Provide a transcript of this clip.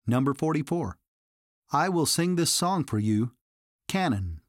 Number 44. I Will Sing This Song for You, Canon.